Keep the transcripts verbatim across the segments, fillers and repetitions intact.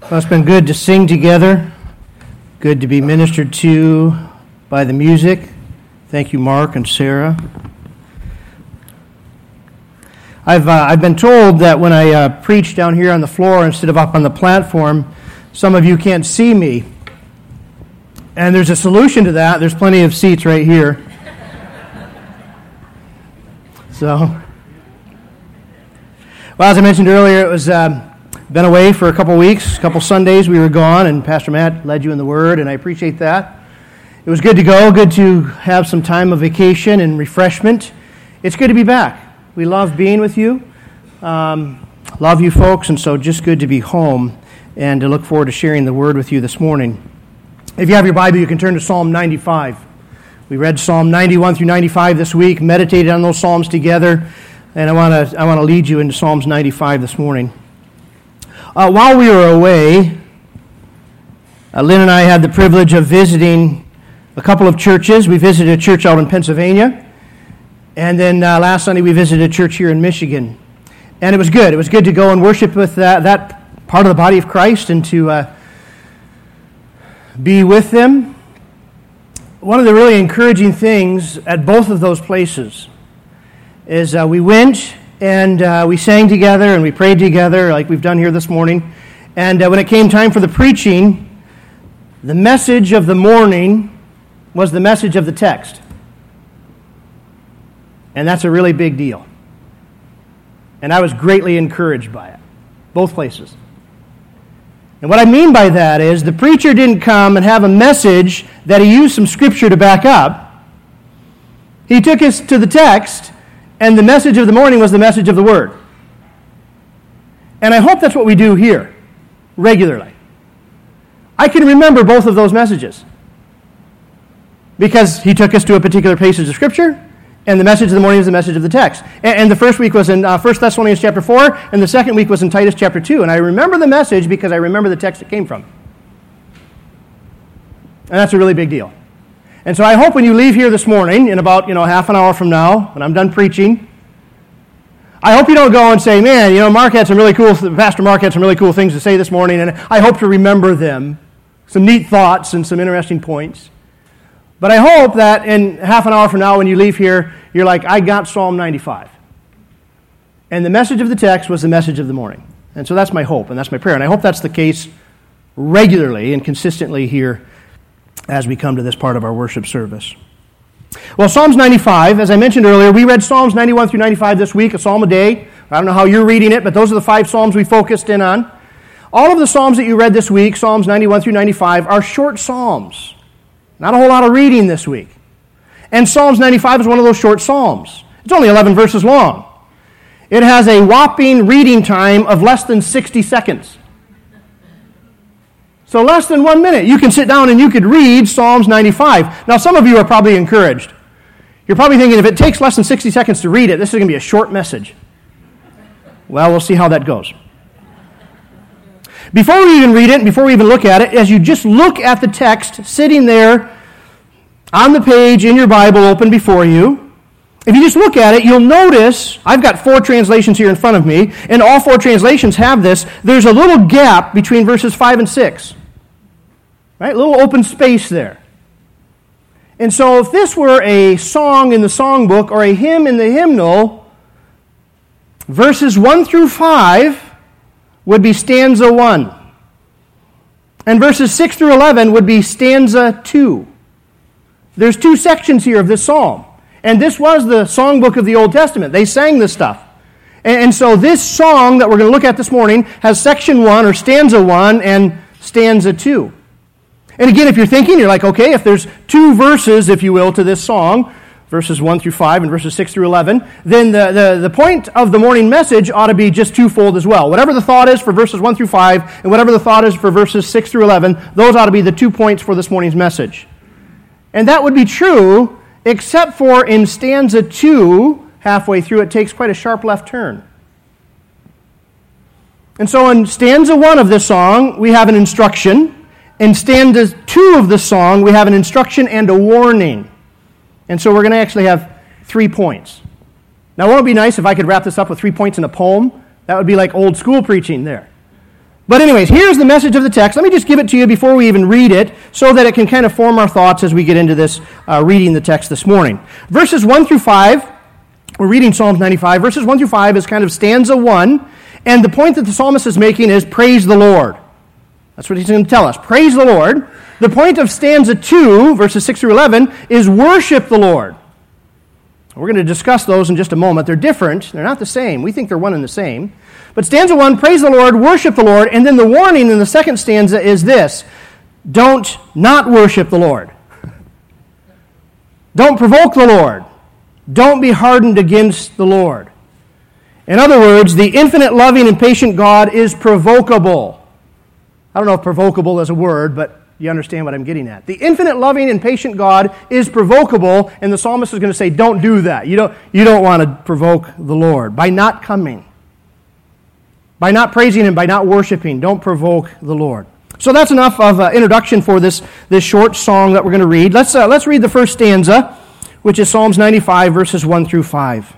Well, it's been good to sing together, good to be ministered to by the music. Thank you, Mark and Sarah. I've uh, I've been told that when I uh, preach down here on the floor instead of up on the platform, some of you can't see me. And there's a solution to that. There's plenty of seats right here. So, well, as I mentioned earlier, it was uh, been away for a couple weeks, a couple Sundays we were gone, and Pastor Matt led you in the Word, and I appreciate that. It was good to go, good to have some time of vacation and refreshment. It's good to be back. We love being with you, um, love you folks, and so just good to be home and to look forward to sharing the Word with you this morning. If you have your Bible, you can turn to Psalm ninety-five. We read Psalm ninety-one through ninety-five this week, meditated on those Psalms together, and I want to I want to lead you into Psalms ninety-five this morning. Uh, while we were away, uh, Lynn and I had the privilege of visiting a couple of churches. We visited a church out in Pennsylvania, and then uh, last Sunday we visited a church here in Michigan. And it was good. It was good to go and worship with that, that part of the body of Christ and to uh, be with them. One of the really encouraging things at both of those places is uh, we went and uh, we sang together and we prayed together like we've done here this morning. And uh, when it came time for the preaching, the message of the morning was the message of the text. And that's a really big deal. And I was greatly encouraged by it, both places. And what I mean by that is the preacher didn't come and have a message that he used some scripture to back up. He took us to the text, and the message of the morning was the message of the Word. And I hope that's what we do here, regularly. I can remember both of those messages because he took us to a particular passage of Scripture, and the message of the morning is the message of the text. And, and the first week was in uh, First Thessalonians chapter four, and the second week was in Titus chapter two. And I remember the message because I remember the text it came from. And that's a really big deal. And so I hope when you leave here this morning, in about you know half an hour from now, when I'm done preaching, I hope you don't go and say, man, you know, Mark had some really cool, Pastor Mark had some really cool things to say this morning, and I hope to remember them, some neat thoughts and some interesting points. But I hope that in half an hour from now when you leave here, you're like, I got Psalm ninety-five. And the message of the text was the message of the morning. And so that's my hope, and that's my prayer. And I hope that's the case regularly and consistently here as we come to this part of our worship service. Well, Psalms ninety-five, as I mentioned earlier, we read Psalms ninety-one through ninety-five this week, a psalm a day. I don't know how you're reading it, but those are the five Psalms we focused in on. All of the Psalms that you read this week, Psalms ninety-one through ninety-five, are short Psalms. Not a whole lot of reading this week. And Psalms ninety-five is one of those short Psalms. It's only eleven verses long. It has a whopping reading time of less than sixty seconds. So less than one minute. You can sit down and you could read Psalms ninety-five. Now some of you are probably encouraged. You're probably thinking if it takes less than sixty seconds to read it, this is going to be a short message. Well, we'll see how that goes. Before we even read it, before we even look at it, as you just look at the text sitting there on the page in your Bible open before you, if you just look at it, you'll notice, I've got four translations here in front of me, and all four translations have this, there's a little gap between verses five and six. Right? A little open space there. And so if this were a song in the songbook or a hymn in the hymnal, verses one through five would be stanza one. And verses six through eleven would be stanza two. There's two sections here of this psalm. And this was the songbook of the Old Testament. They sang this stuff. And, and so this song that we're going to look at this morning has section one, or stanza one, and stanza two. And again, if you're thinking, you're like, okay, if there's two verses, if you will, to this song, verses one through five and verses six through eleven, then the, the, the point of the morning message ought to be just twofold as well. Whatever the thought is for verses one through five, and whatever the thought is for verses six through eleven, those ought to be the two points for this morning's message. And that would be true, except for in stanza two, halfway through, it takes quite a sharp left turn. And so in stanza one of this song, we have an instruction. In stanza two of the song, we have an instruction and a warning. And so we're going to actually have three points. Now, won't it be nice if I could wrap this up with three points in a poem? That would be like old school preaching there. But anyways, here's the message of the text. Let me just give it to you before we even read it so that it can kind of form our thoughts as we get into this uh, reading the text this morning. Verses one through five, we're reading Psalms ninety-five. Verses one through five is kind of stanza one, and the point that the psalmist is making is praise the Lord. That's what he's going to tell us. Praise the Lord. The point of stanza two, verses six through eleven, is worship the Lord. We're going to discuss those in just a moment. They're different. They're not the same. We think they're one and the same. But stanza one, praise the Lord, worship the Lord. And then the warning in the second stanza is this: don't not worship the Lord. Don't provoke the Lord. Don't be hardened against the Lord. In other words, the infinite, loving, and patient God is provocable. I don't know if provocable is a word, but you understand what I'm getting at. The infinite, loving, and patient God is provocable, and the psalmist is going to say, don't do that. You don't, you don't want to provoke the Lord by not coming. By not praising Him, by not worshiping. Don't provoke the Lord. So that's enough of an introduction for this, this short song that we're going to read. Let's, uh, let's read the first stanza, which is Psalms ninety-five, verses one through five.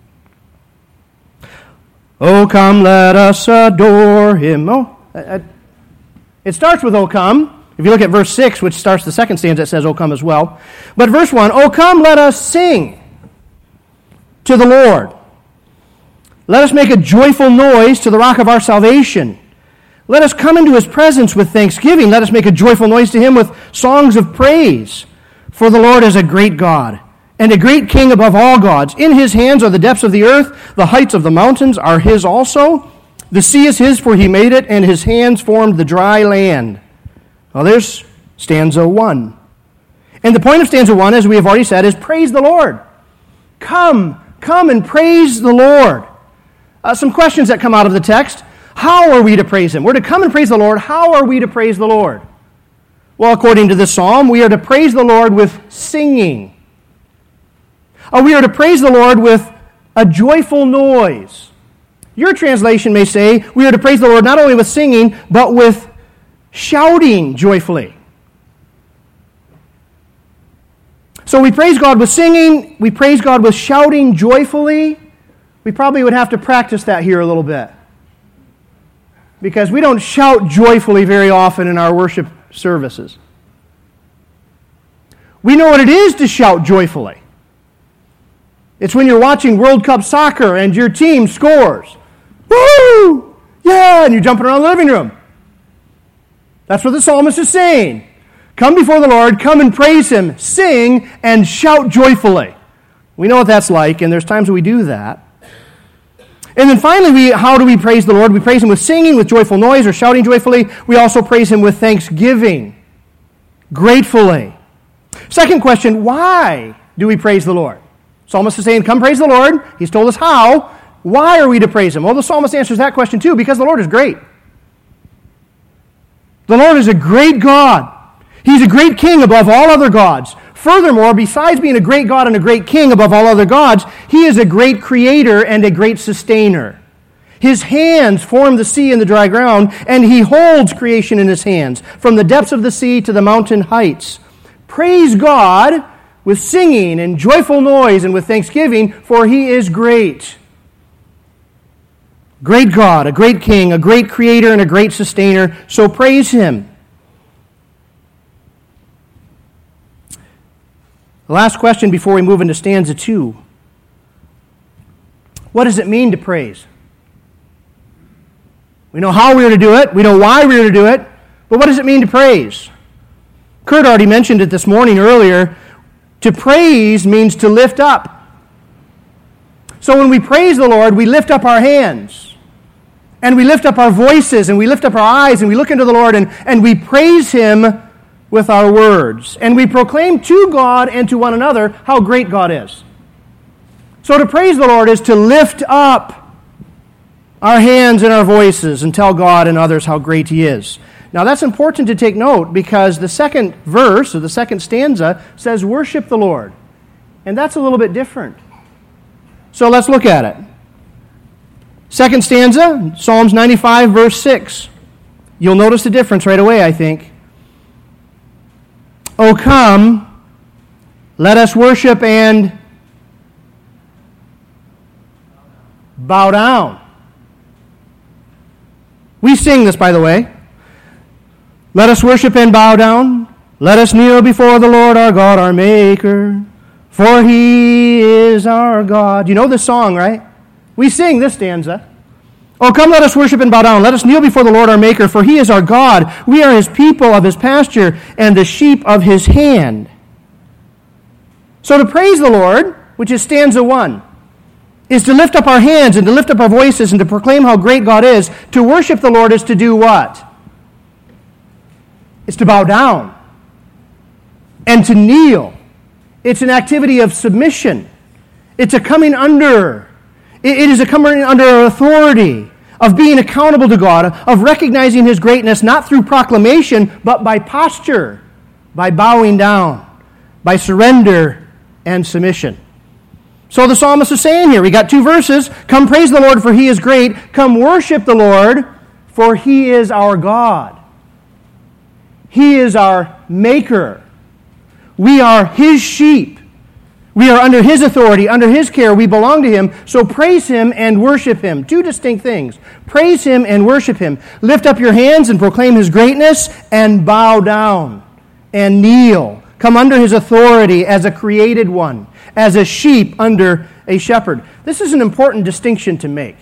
Oh, come, let us adore Him. Oh, uh, it starts with, oh, come. If you look at verse six, which starts the second stanza, it says, oh, come as well. But verse one, oh, come, let us sing to the Lord. Let us make a joyful noise to the rock of our salvation. Let us come into His presence with thanksgiving. Let us make a joyful noise to Him with songs of praise. For the Lord is a great God and a great King above all gods. In His hands are the depths of the earth. The heights of the mountains are His also. The sea is His, for He made it, and His hands formed the dry land. Well, there's stanza one. And the point of stanza one, as we have already said, is praise the Lord. Come, come and praise the Lord. Uh, some questions that come out of the text. How are we to praise Him? We're to come and praise the Lord. How are we to praise the Lord? Well, according to this psalm, we are to praise the Lord with singing. Uh, we are to praise the Lord with a joyful noise. Your translation may say we are to praise the Lord not only with singing, but with shouting joyfully. So we praise God with singing, we praise God with shouting joyfully. We probably would have to practice that here a little bit, because we don't shout joyfully very often in our worship services. We know what it is to shout joyfully. It's when you're watching World Cup soccer and your team scores. Woo! Yeah! And you're jumping around the living room. That's what the psalmist is saying. Come before the Lord, come and praise Him, sing, and shout joyfully. We know what that's like, and there's times when we do that. And then finally, we, how do we praise the Lord? We praise Him with singing, with joyful noise, or shouting joyfully. We also praise Him with thanksgiving, gratefully. Second question, why do we praise the Lord? Psalmist is saying, come praise the Lord. He's told us how. Why are we to praise Him? Well, the psalmist answers that question too, because the Lord is great. The Lord is a great God. He's a great King above all other gods. Furthermore, besides being a great God and a great King above all other gods, He is a great Creator and a great Sustainer. His hands form the sea and the dry ground, and He holds creation in His hands, from the depths of the sea to the mountain heights. Praise God with singing and joyful noise and with thanksgiving, for He is great. Great God, a great King, a great Creator, and a great Sustainer, so praise Him. The last question before we move into stanza two. What does it mean to praise? We know how we are to do it. We know why we are to do it. But what does it mean to praise? Kurt already mentioned it this morning earlier. To praise means to lift up. So when we praise the Lord, we lift up our hands. And we lift up our voices, and we lift up our eyes, and we look into the Lord, and, and we praise Him with our words. And we proclaim to God and to one another how great God is. So to praise the Lord is to lift up our hands and our voices and tell God and others how great He is. Now that's important to take note, because the second verse, or the second stanza, says worship the Lord. And that's a little bit different. So let's look at it. Second stanza, Psalms ninety-five, verse six. You'll notice the difference right away, I think. O come, let us worship and bow down. We sing this, by the way. Let us worship and bow down. Let us kneel before the Lord our God, our Maker. For He is our God. You know this song, right? We sing this stanza. Oh, come, let us worship and bow down. Let us kneel before the Lord our Maker, for He is our God. We are His people of His pasture and the sheep of His hand. So to praise the Lord, which is stanza one, is to lift up our hands and to lift up our voices and to proclaim how great God is. To worship the Lord is to do what? It's to bow down and to kneel. It's an activity of submission. It's a coming under. It is a coming under authority, of being accountable to God, of recognizing His greatness, not through proclamation, but by posture, by bowing down, by surrender and submission. So the psalmist is saying here, we got two verses, come praise the Lord for He is great, come worship the Lord for He is our God. He is our Maker. We are His sheep. We are under His authority, under His care. We belong to Him. So praise Him and worship Him. Two distinct things. Praise Him and worship Him. Lift up your hands and proclaim His greatness and bow down and kneel. Come under His authority as a created one, as a sheep under a shepherd. This is an important distinction to make.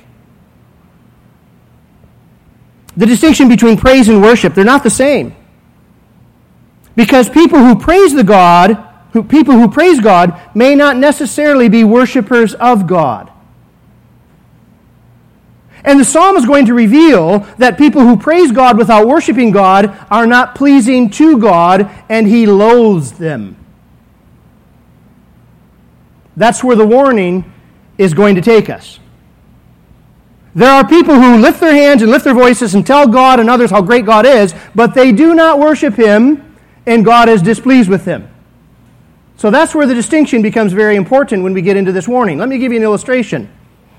The distinction between praise and worship, they're not the same. Because people who praise the God, who, people who praise God may not necessarily be worshipers of God. And the psalm is going to reveal that people who praise God without worshiping God are not pleasing to God, and He loathes them. That's where the warning is going to take us. There are people who lift their hands and lift their voices and tell God and others how great God is, but they do not worship Him, and God is displeased with them. So that's where the distinction becomes very important when we get into this warning. Let me give you an illustration.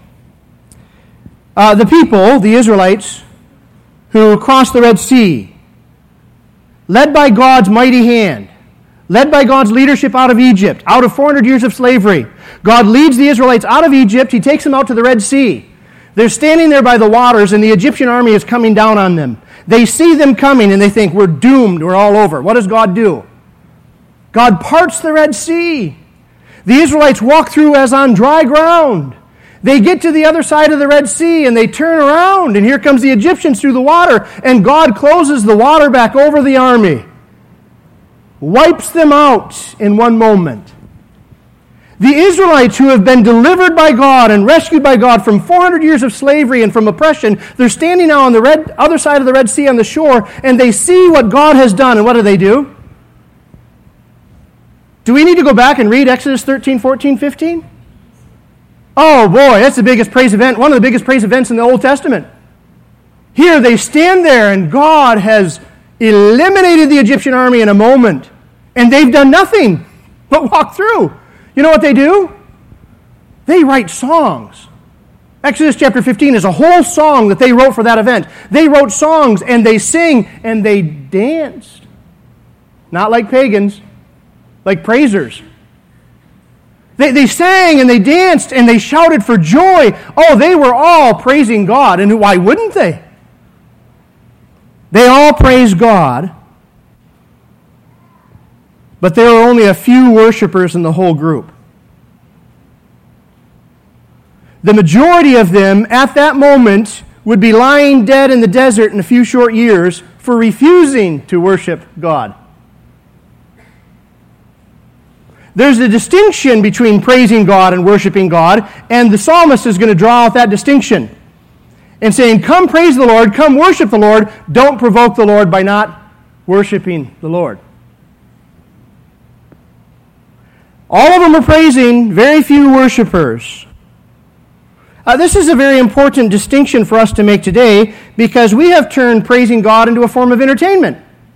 Uh, the people, the Israelites, who crossed the Red Sea, led by God's mighty hand, led by God's leadership out of Egypt, out of four hundred years of slavery. God leads the Israelites out of Egypt. He takes them out to the Red Sea. They're standing there by the waters, and the Egyptian army is coming down on them. They see them coming, and they think, we're doomed, we're all over. What does God do? God parts the Red Sea. The Israelites walk through as on dry ground. They get to the other side of the Red Sea, and they turn around, and here comes the Egyptians through the water, and God closes the water back over the army. Wipes them out in one moment. The Israelites who have been delivered by God and rescued by God from four hundred years of slavery and from oppression, they're standing now on the red, other side of the Red Sea on the shore, and they see what God has done, and what do they do? Do we need to go back and read Exodus thirteen, fourteen, fifteen? Oh boy, that's the biggest praise event, one of the biggest praise events in the Old Testament. Here they stand there, and God has eliminated the Egyptian army in a moment, and they've done nothing but walk through. You know what they do? They write songs. Exodus chapter fifteen is a whole song that they wrote for that event. They wrote songs, and they sing, and they danced. Not like pagans, like praisers. They, they sang, and they danced, and they shouted for joy. Oh, they were all praising God, and why wouldn't they? They all praised God, but there were only a few worshipers in the whole group. The majority of them at that moment would be lying dead in the desert in a few short years for refusing to worship God. There's a distinction between praising God and worshiping God, and the psalmist is going to draw out that distinction and saying, come praise the Lord, come worship the Lord, don't provoke the Lord by not worshiping the Lord. All of them are praising, very few worshipers. Uh, this is a very important distinction for us to make today because we have turned praising God into a form of entertainment.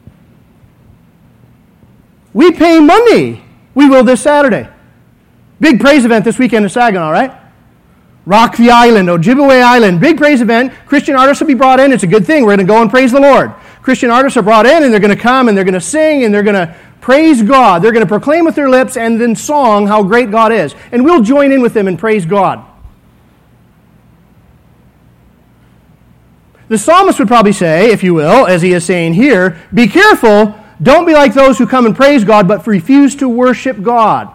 We pay money. We will this Saturday. Big praise event this weekend in Saginaw, right? Rock the Island, Ojibwe Island. Big praise event. Christian artists will be brought in. It's a good thing. We're going to go and praise the Lord. Christian artists are brought in, and they're going to come, and they're going to sing, and they're going to praise God. They're going to proclaim with their lips and then song how great God is. And we'll join in with them and praise God. The psalmist would probably say, if you will, as he is saying here, be careful, don't be like those who come and praise God, but refuse to worship God.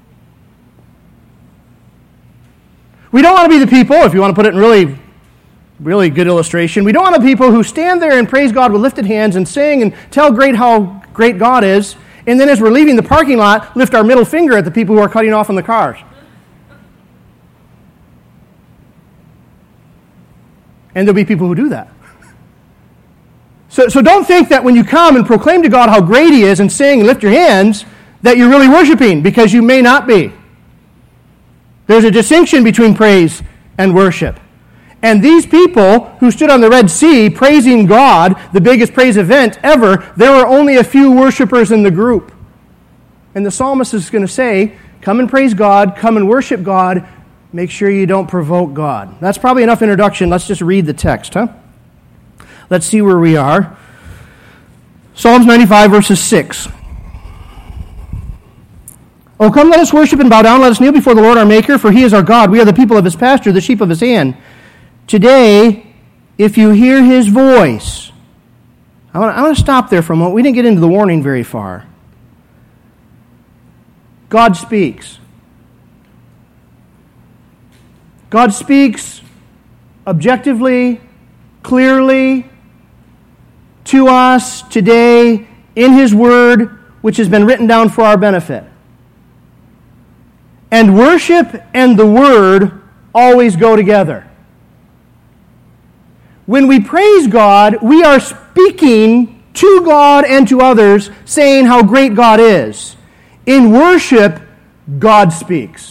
We don't want to be the people, if you want to put it in really, really good illustration, we don't want to be people who stand there and praise God with lifted hands and sing and tell great how great God is, and then as we're leaving the parking lot, lift our middle finger at the people who are cutting off in the cars. And there'll be people who do that. So, so don't think that when you come and proclaim to God how great He is and sing and lift your hands, that you're really worshiping, because you may not be. There's a distinction between praise and worship. And these people who stood on the Red Sea praising God, the biggest praise event ever, there were only a few worshipers in the group. And the psalmist is going to say, come and praise God, come and worship God, make sure you don't provoke God. That's probably enough introduction. Let's just read the text, huh? Let's see where we are. Psalms ninety-five, verses six. Oh, come, let us worship and bow down. Let us kneel before the Lord our Maker, for He is our God. We are the people of His pasture, the sheep of His hand. Today, if you hear His voice, I want, to, I want to stop there for a moment. We didn't get into the warning very far. God speaks. God speaks objectively, clearly, to us today in His Word, which has been written down for our benefit. And worship and the Word always go together. When we praise God, we are speaking to God and to others, saying how great God is. In worship, God speaks.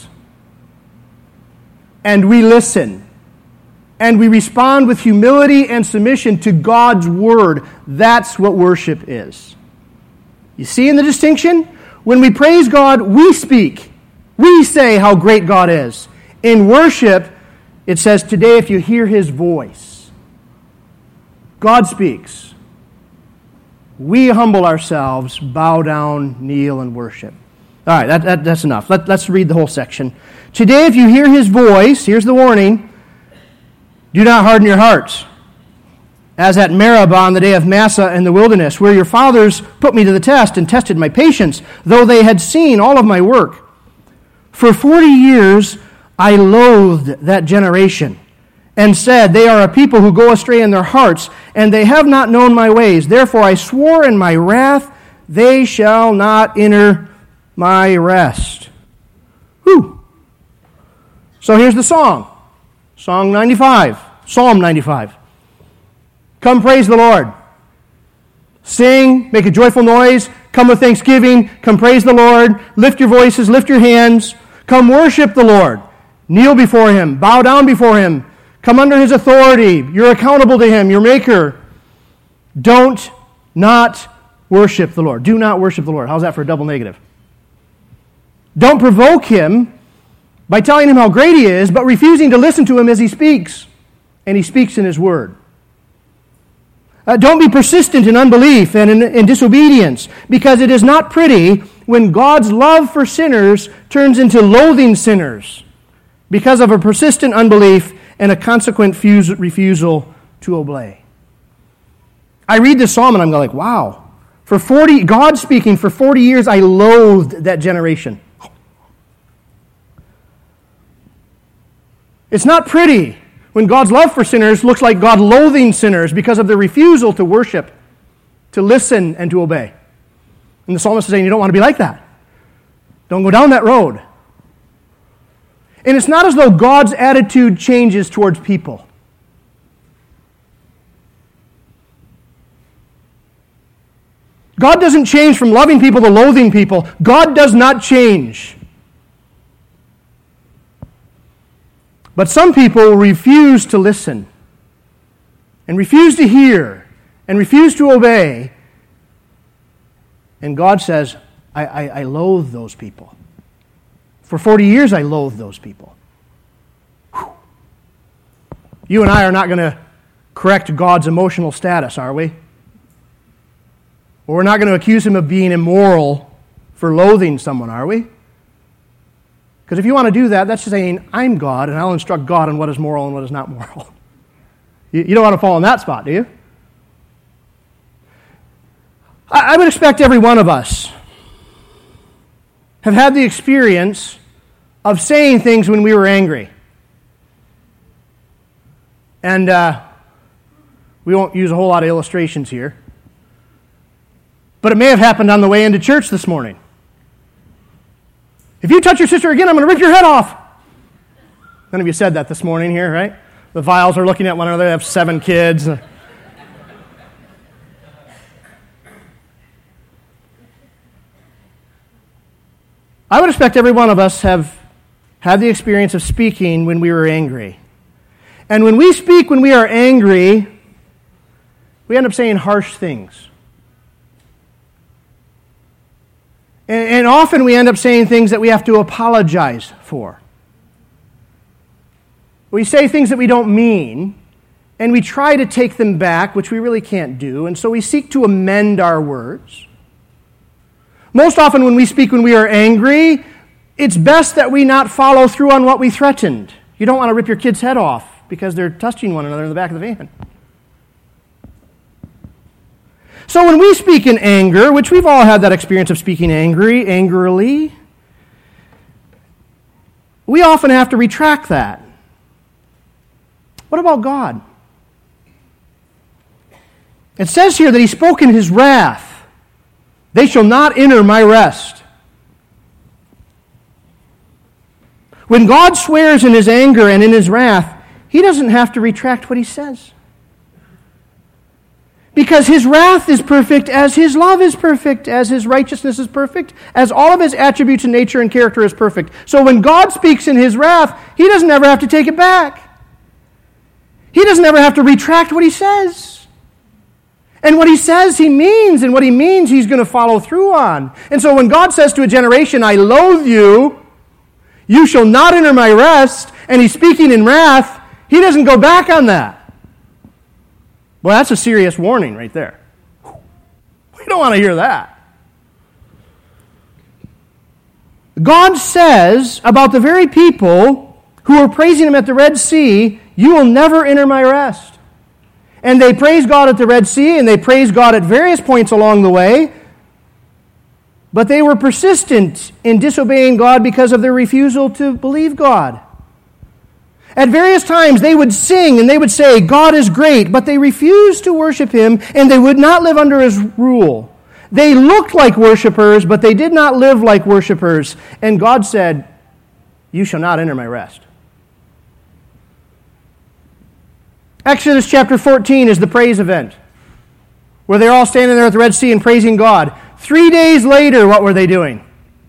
And we listen. And we respond with humility and submission to God's Word. That's what worship is. You see in the distinction? When we praise God, we speak. We say how great God is. In worship, it says, today if you hear His voice, God speaks. We humble ourselves, bow down, kneel, and worship. All right, that, that, that's enough. Let, let's read the whole section. Today if you hear His voice, here's the warning, do not harden your hearts, as at Meribah on the day of Massah in the wilderness, where your fathers put me to the test and tested my patience, though they had seen all of my work. For forty years I loathed that generation, and said, they are a people who go astray in their hearts, and they have not known my ways. Therefore I swore in my wrath, they shall not enter my rest. Whew. So here's the song. Song ninety-five. Psalm ninety-five. Come praise the Lord. Sing, make a joyful noise, come with thanksgiving, come praise the Lord, lift your voices, lift your hands, come worship the Lord, kneel before Him, bow down before Him, come under His authority, you're accountable to Him, your Maker. Don't not worship the Lord. Do not worship the Lord. How's that for a double negative? Don't provoke Him by telling Him how great He is, but refusing to listen to Him as He speaks, and He speaks in His Word. Uh, don't be persistent in unbelief and in, in disobedience, because it is not pretty when God's love for sinners turns into loathing sinners because of a persistent unbelief and a consequent fuse, refusal to obey. I read this psalm and I'm like, wow. For forty, God speaking, for forty years I loathed that generation. It's not pretty when God's love for sinners looks like God loathing sinners because of their refusal to worship, to listen, and to obey. And the psalmist is saying, you don't want to be like that. Don't go down that road. And it's not as though God's attitude changes towards people. God doesn't change from loving people to loathing people. God does not change. But some people refuse to listen and refuse to hear and refuse to obey. And God says, I, I, I loathe those people. For forty years I loathed those people. Whew. You and I are not going to correct God's emotional status, are we? Or we're not going to accuse Him of being immoral for loathing someone, are we? Because if you want to do that, that's saying, I'm God, and I'll instruct God on what is moral and what is not moral. You, you don't want to fall in that spot, do you? I, I would expect every one of us have had the experience of saying things when we were angry. And uh, we won't use a whole lot of illustrations here. But it may have happened on the way into church this morning. If you touch your sister again, I'm going to rip your head off. None of you said that this morning here, right? The Viles are looking at one another. They have seven kids. I would expect every one of us have had the experience of speaking when we were angry. And when we speak when we are angry, we end up saying harsh things. And, and often we end up saying things that we have to apologize for. We say things that we don't mean, and we try to take them back, which we really can't do, and so we seek to amend our words. Most often when we speak when we are angry, it's best that we not follow through on what we threatened. You don't want to rip your kid's head off because they're touching one another in the back of the van. So when we speak in anger, which we've all had that experience of speaking angry, angrily, we often have to retract that. What about God? It says here that he spoke in his wrath. They shall not enter my rest. When God swears in his anger and in his wrath, he doesn't have to retract what he says. Because his wrath is perfect as his love is perfect, as his righteousness is perfect, as all of his attributes and nature and character is perfect. So when God speaks in his wrath, he doesn't ever have to take it back. He doesn't ever have to retract what he says. And what he says, he means, and what he means, he's going to follow through on. And so when God says to a generation, I loathe you, you shall not enter my rest, and he's speaking in wrath, he doesn't go back on that. Well, that's a serious warning right there. We don't want to hear that. God says about the very people who were praising him at the Red Sea, you will never enter my rest. And they praise God at the Red Sea, and they praise God at various points along the way, but they were persistent in disobeying God because of their refusal to believe God. At various times they would sing and they would say, God is great, but they refused to worship him, and they would not live under his rule. They looked like worshipers, but they did not live like worshipers. And God said, you shall not enter my rest. Exodus chapter fourteen is the praise event, where they're all standing there at the Red Sea and praising God. Three days later, what were they doing?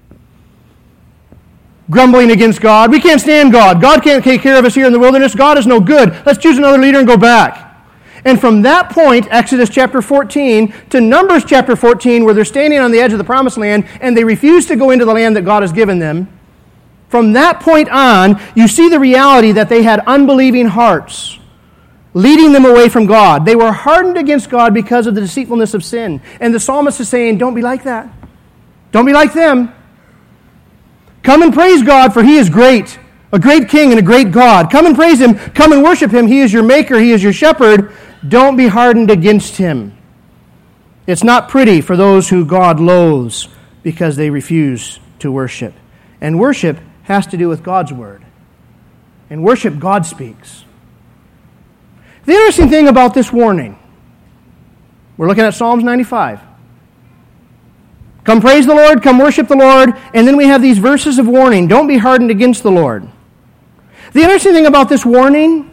Grumbling against God. We can't stand God. God can't take care of us here in the wilderness. God is no good. Let's choose another leader and go back. And from that point, Exodus chapter fourteen, to Numbers chapter fourteen, where they're standing on the edge of the promised land and they refuse to go into the land that God has given them, from that point on, you see the reality that they had unbelieving hearts, leading them away from God. They were hardened against God because of the deceitfulness of sin. And the psalmist is saying, don't be like that. Don't be like them. Come and praise God, for he is great, a great king and a great God. Come and praise him. Come and worship him. He is your maker. He is your shepherd. Don't be hardened against him. It's not pretty for those who God loathes because they refuse to worship. And worship has to do with God's word. And worship, God speaks. The interesting thing about this warning, we're looking at Psalms ninety-five. Come praise the Lord, come worship the Lord, and then we have these verses of warning. Don't be hardened against the Lord. The interesting thing about this warning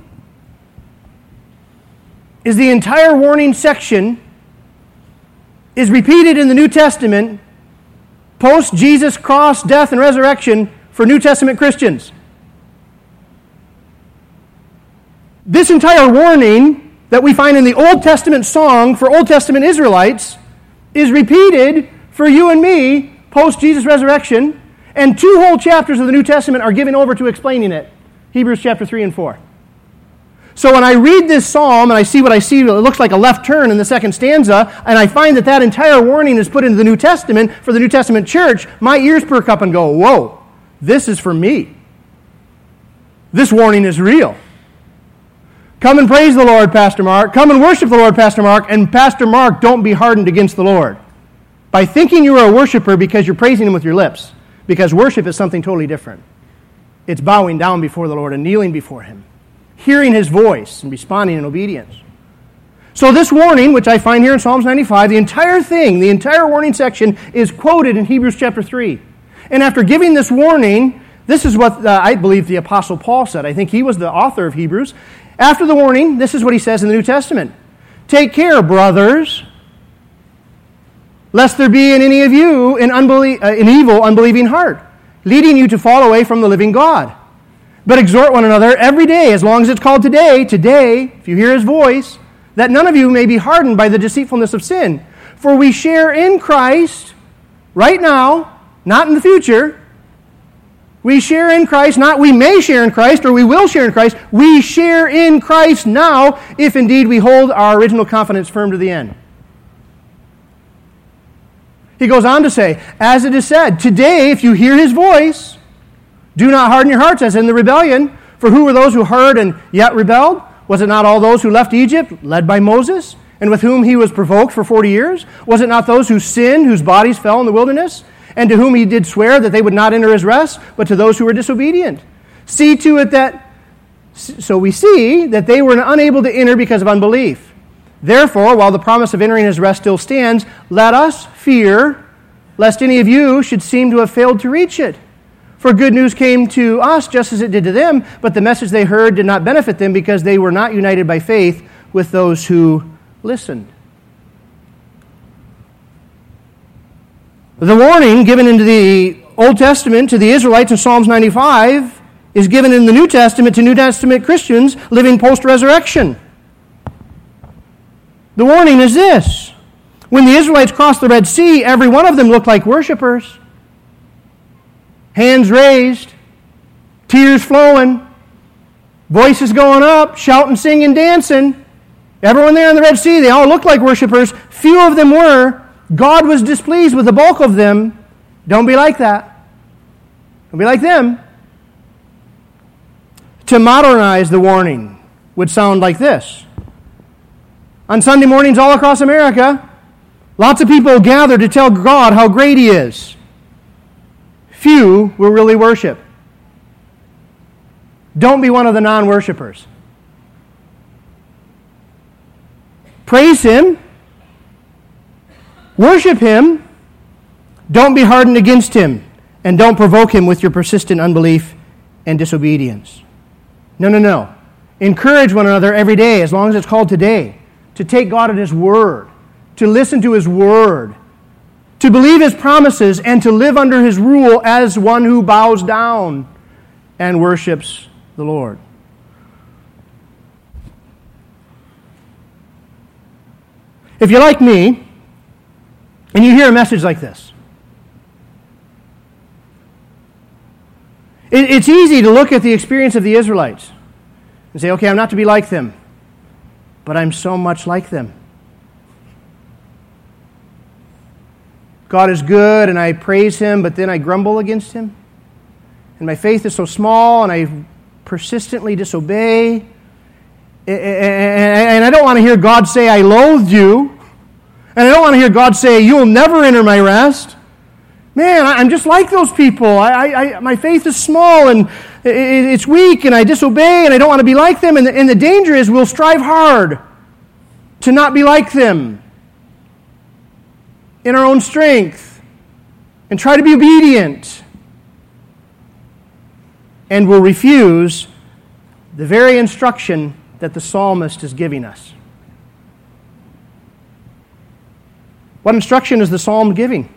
is the entire warning section is repeated in the New Testament post-Jesus cross, death, and resurrection for New Testament Christians. This entire warning that we find in the Old Testament song for Old Testament Israelites is repeated for you and me post-Jesus resurrection, and two whole chapters of the New Testament are given over to explaining it. Hebrews chapter three and four. So when I read this psalm and I see what I see, it looks like a left turn in the second stanza, and I find that that entire warning is put into the New Testament for the New Testament church, my ears perk up and go, whoa, this is for me. This warning is real. Come and praise the Lord, Pastor Mark. Come and worship the Lord, Pastor Mark. And Pastor Mark, don't be hardened against the Lord by thinking you are a worshiper because you're praising Him with your lips. Because worship is something totally different. It's bowing down before the Lord and kneeling before Him, hearing His voice and responding in obedience. So this warning, which I find here in Psalms ninety-five, the entire thing, the entire warning section is quoted in Hebrews chapter three. And after giving this warning, this is what uh, I believe the Apostle Paul said. I think he was the author of Hebrews. After the warning, this is what he says in the New Testament. Take care, brothers, lest there be in any of you an, unbelie- uh, an evil, unbelieving heart, leading you to fall away from the living God. But exhort one another every day, as long as it's called today, today, if you hear His voice, that none of you may be hardened by the deceitfulness of sin. For we share in Christ right now, not in the future. We share in Christ, not we may share in Christ or we will share in Christ. We share in Christ now, if indeed we hold our original confidence firm to the end. He goes on to say, as it is said, today, if you hear His voice, do not harden your hearts as in the rebellion. For who were those who heard and yet rebelled? Was it not all those who left Egypt, led by Moses, and with whom He was provoked for forty years? Was it not those who sinned, whose bodies fell in the wilderness? And to whom He did swear that they would not enter His rest, but to those who were disobedient? See to it that, so we see that they were unable to enter because of unbelief. Therefore, while the promise of entering His rest still stands, let us fear, lest any of you should seem to have failed to reach it. For good news came to us just as it did to them, but the message they heard did not benefit them because they were not united by faith with those who listened. The warning given in the Old Testament to the Israelites in Psalms ninety-five is given in the New Testament to New Testament Christians living post-resurrection. The warning is this. When the Israelites crossed the Red Sea, every one of them looked like worshipers. Hands raised, tears flowing, voices going up, shouting, singing, dancing. Everyone there in the Red Sea, they all looked like worshipers. Few of them were. God was displeased with the bulk of them. Don't be like that. Don't be like them. To modernize the warning would sound like this. On Sunday mornings all across America, lots of people gather to tell God how great He is. Few will really worship. Don't be one of the non-worshipers. Praise Him. Worship Him. Don't be hardened against Him. And don't provoke Him with your persistent unbelief and disobedience. No, no, no. Encourage one another every day, as long as it's called today, to take God at His word, to listen to His word, to believe His promises, and to live under His rule as one who bows down and worships the Lord. If you're like me, and you hear a message like this, it, it's easy to look at the experience of the Israelites and say, okay, I'm not to be like them, but I'm so much like them. God is good, and I praise Him, but then I grumble against Him. And my faith is so small, and I persistently disobey. And I don't want to hear God say, I loathe you. And I don't want to hear God say, you'll never enter my rest. Man, I'm just like those people. I, I, my faith is small, and it's weak, and I disobey, and I don't want to be like them. And the, and the danger is we'll strive hard to not be like them in our own strength and try to be obedient. And we'll refuse the very instruction that the psalmist is giving us. What instruction is the psalm giving?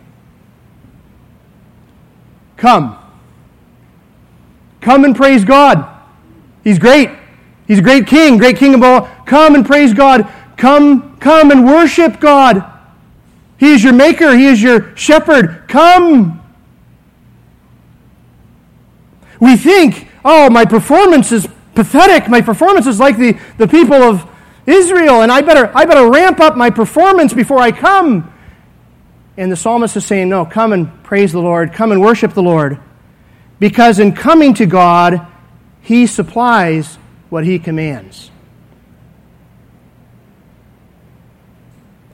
Come. Come and praise God. He's great. He's a great king, great king of all. Come and praise God. Come, come and worship God. He is your maker. He is your shepherd. Come. We think, oh, my performance is pathetic. My performance is like the, the people of Israel, and I better, I better ramp up my performance before I come. And the psalmist is saying, no, come and praise the Lord. Come and worship the Lord. Because in coming to God, He supplies what He commands.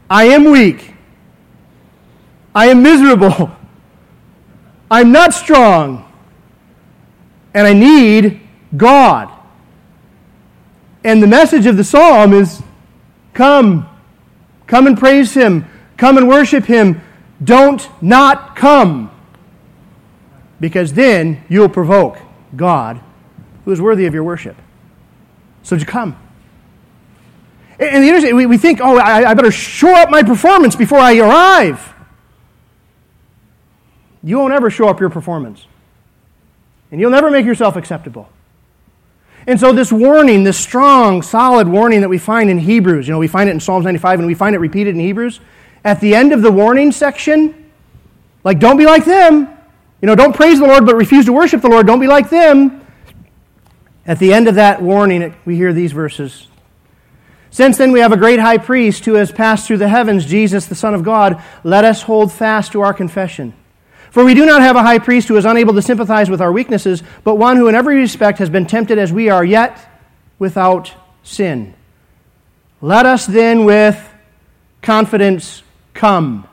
I am weak. I am miserable. I'm not strong. And I need God. And the message of the psalm is, come. Come and praise Him. Come and worship Him. Don't not come. Because then you'll provoke God, who is worthy of your worship. So to come. And the interesting, we, we think, oh, I, I better shore up my performance before I arrive. You won't ever show up your performance. And you'll never make yourself acceptable. And so this warning, this strong, solid warning that we find in Hebrews, you know, we find it in Psalms ninety-five and we find it repeated in Hebrews, at the end of the warning section, like, don't be like them. You know, don't praise the Lord but refuse to worship the Lord. Don't be like them. At the end of that warning, we hear these verses. Since then we have a great high priest who has passed through the heavens, Jesus, the Son of God. Let us hold fast to our confession. For we do not have a high priest who is unable to sympathize with our weaknesses, but one who in every respect has been tempted as we are, yet without sin. Let us then with confidence come.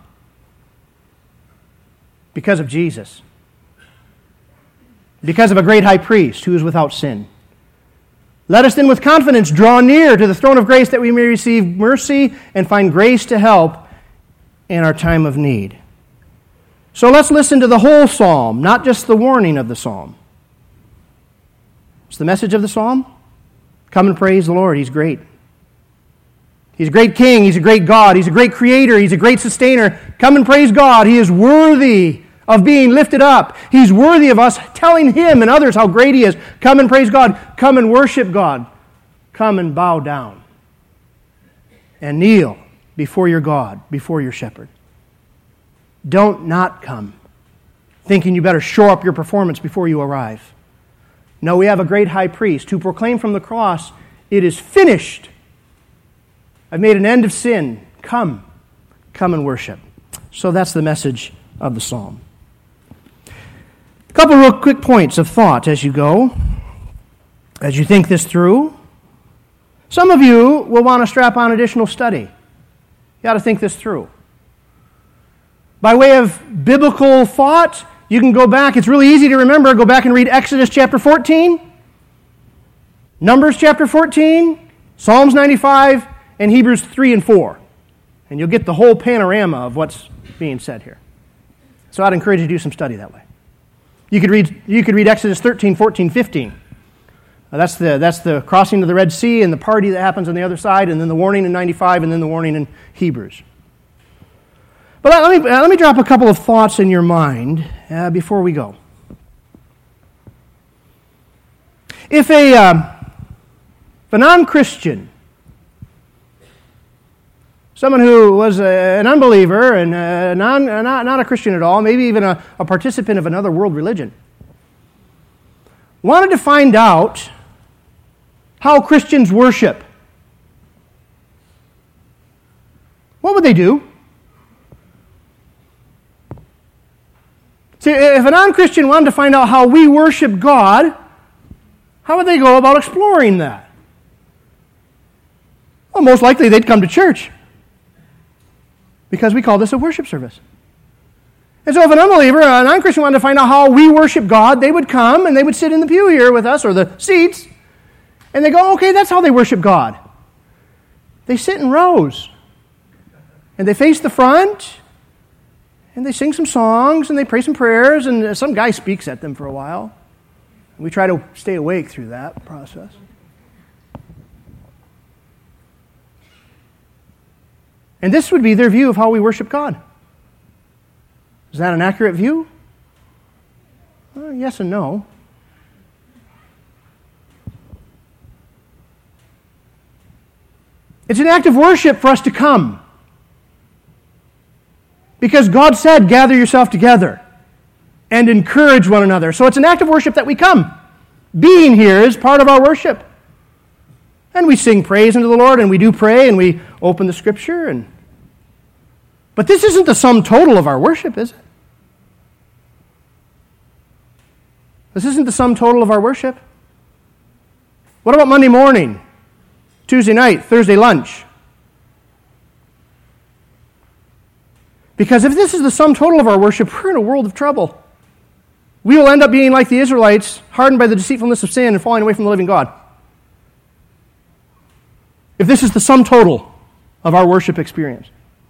Because of Jesus. Because of a great high priest who is without sin. Let us then with confidence draw near to the throne of grace that we may receive mercy and find grace to help in our time of need. So let's listen to the whole psalm, not just the warning of the psalm. What's the message of the psalm? Come and praise the Lord. He's great. He's a great king. He's a great God. He's a great creator. He's a great sustainer. Come and praise God. He is worthy of being lifted up. He's worthy of us telling Him and others how great He is. Come and praise God. Come and worship God. Come and bow down and kneel before your God, before your shepherd. Don't not come, thinking you better shore up your performance before you arrive. No, we have a great high priest who proclaimed from the cross, it is finished. I've made an end of sin. Come, come and worship. So that's the message of the psalm. A couple real quick points of thought as you go, as you think this through. Some of you will want to strap on additional study. You got to think this through. By way of biblical thought, you can go back. It's really easy to remember. Go back and read Exodus chapter fourteen, Numbers chapter fourteen, Psalms ninety-five, and Hebrews three and four. And you'll get the whole panorama of what's being said here. So I'd encourage you to do some study that way. You could read, you could read Exodus thirteen, fourteen, fifteen. Now that's the, that's the crossing of the Red Sea and the party that happens on the other side, and then the warning in ninety-five, and then the warning in Hebrews. But let me, let me drop a couple of thoughts in your mind uh, before we go. If a, uh, if a non-Christian, someone who was a, an unbeliever and a non, not, not a Christian at all, maybe even a, a participant of another world religion, wanted to find out how Christians worship, what would they do? See, if a non-Christian wanted to find out how we worship God, how would they go about exploring that? Well, most likely they'd come to church, because we call this a worship service. And so if an unbeliever, a non-Christian wanted to find out how we worship God, they would come and they would sit in the pew here with us, or the seats, and they go, okay, that's how they worship God. They sit in rows, and they face the front, and they sing some songs, and they pray some prayers, and some guy speaks at them for a while. We try to stay awake through that process. And this would be their view of how we worship God. Is that an accurate view? Well, yes and no. It's an act of worship for us to come. Because God said, gather yourself together and encourage one another. So it's an act of worship that we come. Being here is part of our worship. And we sing praise unto the Lord, and we do pray, and we open the Scripture. And But this isn't the sum total of our worship, is it? This isn't the sum total of our worship. What about Monday morning, Tuesday night, Thursday lunch? Because if this is the sum total of our worship, we're in a world of trouble. We will end up being like the Israelites, hardened by the deceitfulness of sin and falling away from the living God. If this is the sum total of our worship experience.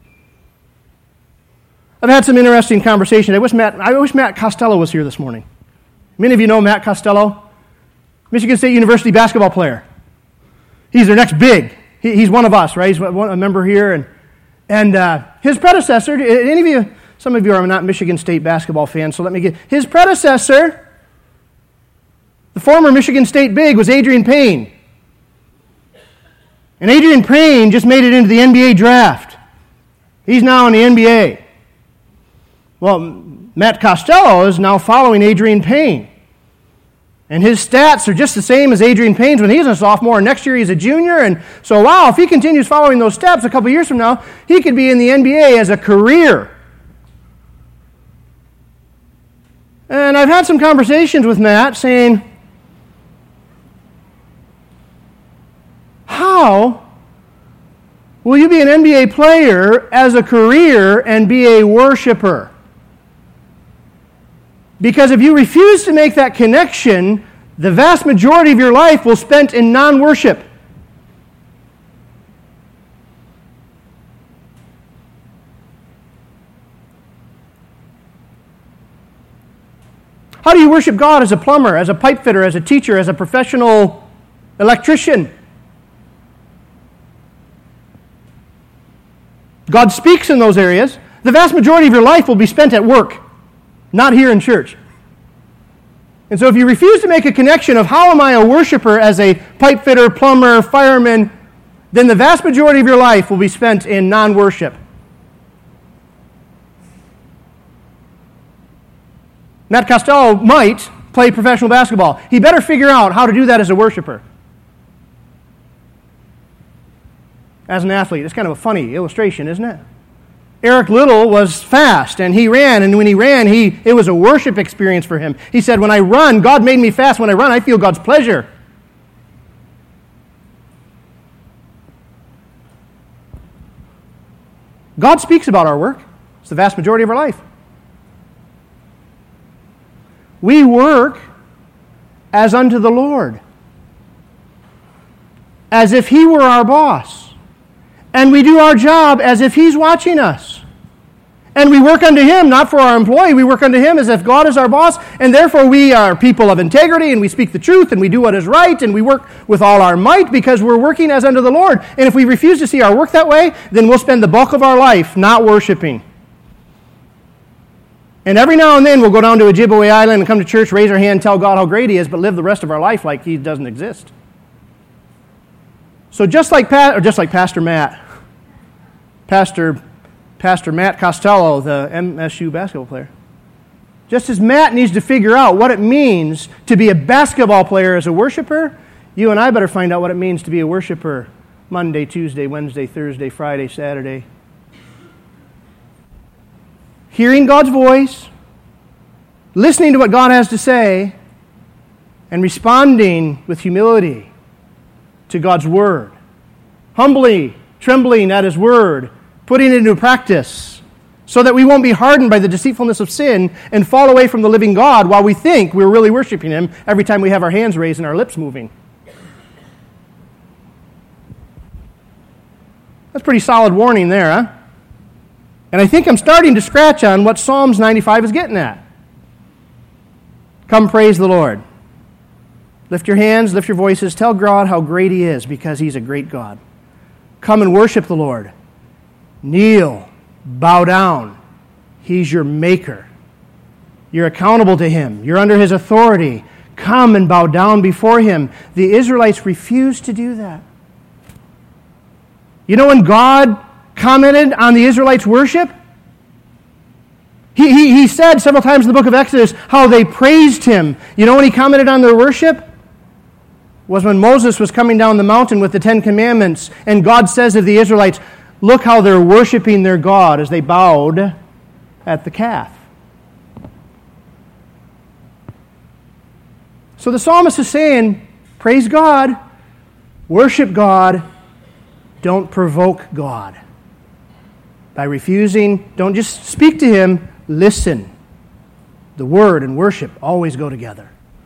I've had some interesting conversations. I wish Matt, I wish Matt Costello was here this morning. Many of you know Matt Costello, Michigan State University basketball player. He's their next big. He, he's one of us, right? He's one, a member here. And, and uh, his predecessor, any of you, some of you are not Michigan State basketball fans, so let me get, his predecessor, the former Michigan State big, was Adrian Payne. And Adrian Payne just made it into the N B A draft. He's now in the N B A. Well, Matt Costello is now following Adrian Payne. And his stats are just the same as Adrian Payne's when he's a sophomore, and next year he's a junior. And so, wow, if he continues following those steps a couple years from now, he could be in the N B A as a career. And I've had some conversations with Matt saying, how will you be an N B A player as a career and be a worshiper? Because if you refuse to make that connection, the vast majority of your life will spent in non-worship. How do you worship God as a plumber, as a pipe fitter, as a teacher, as a professional electrician? God speaks in those areas. The vast majority of your life will be spent at work, not here in church. And so if you refuse to make a connection of how am I a worshiper as a pipe fitter, plumber, fireman, then the vast majority of your life will be spent in non-worship. Matt Costello might play professional basketball. He better figure out how to do that as a worshiper. As an athlete. It's kind of a funny illustration, isn't it? Eric Little was fast, and he ran, and when he ran, he it was a worship experience for him. He said, when I run, God made me fast. When I run, I feel God's pleasure. God speaks about our work. It's the vast majority of our life. We work as unto the Lord, as if He were our boss. And we do our job as if He's watching us. And we work unto Him, not for our employee. We work unto Him as if God is our boss, and therefore we are people of integrity, and we speak the truth, and we do what is right, and we work with all our might because we're working as unto the Lord. And if we refuse to see our work that way, then we'll spend the bulk of our life not worshiping. And every now and then we'll go down to Ojibwe Island and come to church, raise our hand, tell God how great He is, but live the rest of our life like He doesn't exist. So just like Pat, or just like Pastor Matt, Pastor Pastor Matt Costello, the M S U basketball player, just as Matt needs to figure out what it means to be a basketball player as a worshiper, you and I better find out what it means to be a worshiper Monday, Tuesday, Wednesday, Thursday, Friday, Saturday. Hearing God's voice, listening to what God has to say, and responding with humility to God's Word. Humbly, trembling at His Word, putting it into practice, so that we won't be hardened by the deceitfulness of sin and fall away from the living God while we think we're really worshiping Him every time we have our hands raised and our lips moving. That's pretty solid warning there, huh? And I think I'm starting to scratch on what Psalms ninety-five is getting at. Come praise the Lord. Lift your hands, lift your voices, tell God how great He is because He's a great God. Come and worship the Lord. Kneel, bow down. He's your maker. You're accountable to Him. You're under His authority. Come and bow down before Him. The Israelites refused to do that. You know when God commented on the Israelites' worship? He, he, he said several times in the book of Exodus how they praised Him. You know when He commented on their worship? Was when Moses was coming down the mountain with the Ten Commandments, and God says of the Israelites, look how they're worshiping their God as they bowed at the calf. So the psalmist is saying, praise God, worship God, don't provoke God. By refusing, don't just speak to Him, listen. The Word and worship always go together.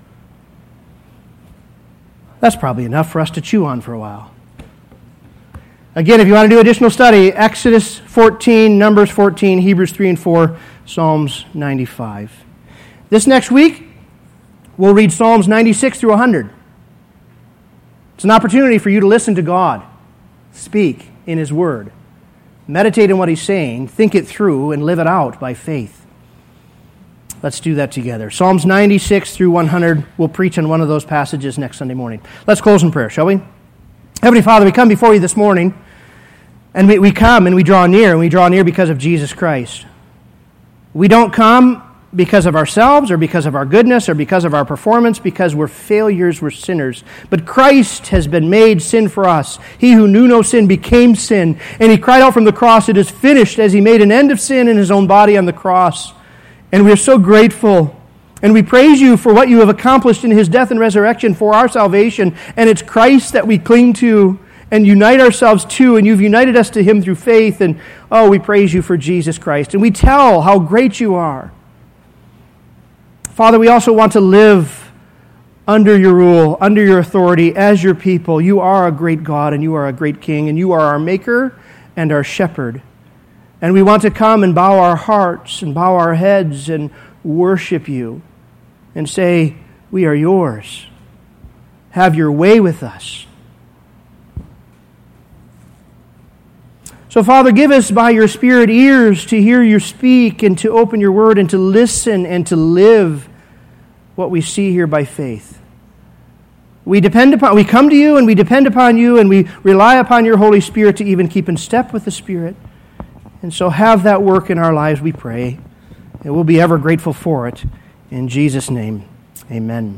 That's probably enough for us to chew on for a while. Again, if you want to do additional study, Exodus fourteen, Numbers fourteen, Hebrews three and four, Psalms ninety-five. This next week, we'll read Psalms ninety-six through one hundred. It's an opportunity for you to listen to God speak in His Word. Meditate on what He's saying, think it through, and live it out by faith. Let's do that together. Psalms ninety-six through one hundred. We'll preach on one of those passages next Sunday morning. Let's close in prayer, shall we? Heavenly Father, we come before You this morning, and we, we come and we draw near, and we draw near because of Jesus Christ. We don't come because of ourselves or because of our goodness or because of our performance, because we're failures, we're sinners. But Christ has been made sin for us. He who knew no sin became sin, and He cried out from the cross, "It is finished," as He made an end of sin in His own body on the cross. And we are so grateful. And we praise You for what You have accomplished in His death and resurrection for our salvation. And it's Christ that we cling to and unite ourselves to, and You've united us to Him through faith. And oh, we praise You for Jesus Christ. And we tell how great You are. Father, we also want to live under Your rule, under Your authority, as Your people. You are a great God, and You are a great King, and You are our Maker and our Shepherd. And we want to come and bow our hearts and bow our heads and worship You and say, we are Yours. Have Your way with us. So, Father, give us by Your Spirit ears to hear You speak and to open Your Word and to listen and to live what we see here by faith. We depend upon, we come to You and we depend upon You, and we rely upon Your Holy Spirit to even keep in step with the Spirit. And so have that work in our lives, we pray. And we'll be ever grateful for it. In Jesus' name, amen.